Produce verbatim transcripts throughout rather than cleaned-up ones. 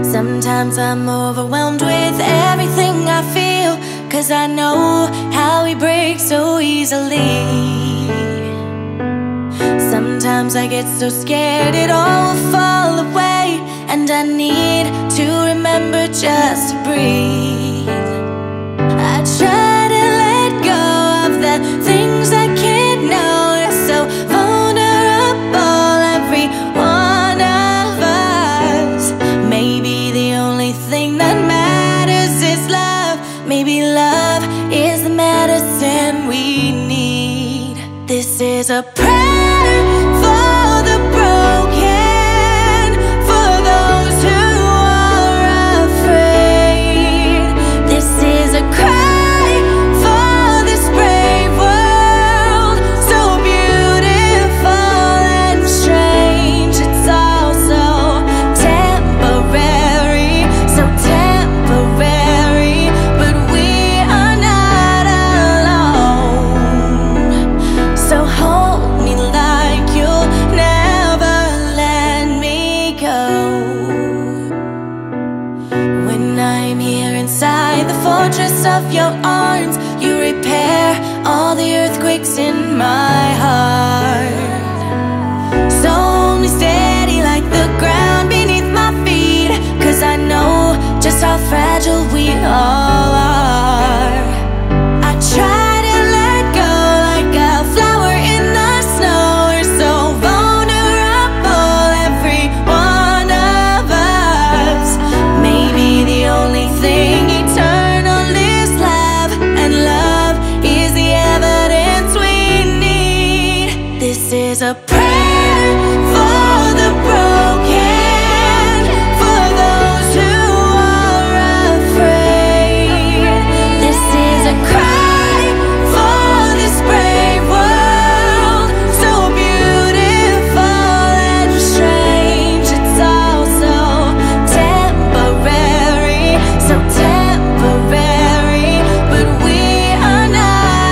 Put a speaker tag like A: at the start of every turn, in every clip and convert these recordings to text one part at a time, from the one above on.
A: Sometimes I'm overwhelmed with everything I feel, 'cause I know how we break so easily. Sometimes I get so scared it all will fall away, and I need to remember just to breathe. I try to let go of the things I can't know. It's so vulnerable, every one of us. Maybe the only thing that matters is love. Maybe love is the medicine we need. This is a prayer for the broken, for those who are afraid. This is a cry for this brave world, so beautiful and strange. It's all so temporary, so temporary, but we are not alone. So hold me like you'll never let me go. When I'm here inside the fortress of your arms, you repair all the earthquakes in my heart. So hold me steady like the ground beneath my feet, 'cause I know just how fragile we all are. I try to let go like a flower in the snow. We're so vulnerable, every one of us. Maybe the only thing eternal is love, and love is the evidence we need. This is a prayer for the broken, for those who are afraid. This is a cry for this brave world, so beautiful and strange. It's all so temporary, so temporary, but we are not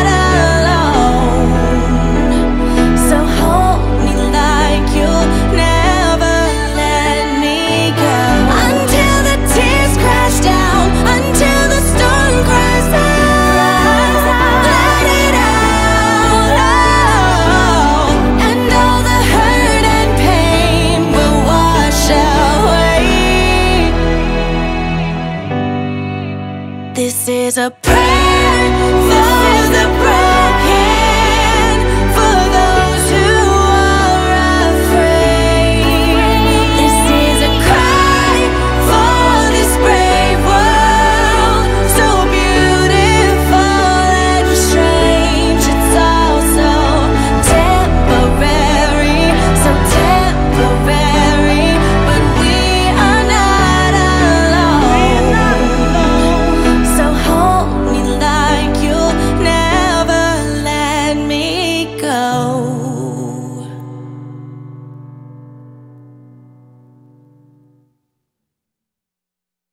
A: alone. So hold me like you'll never let me go. Until the tears crash down, until the storm cries out, let it out, oh, and all the hurt and pain will wash away. This is a prayer for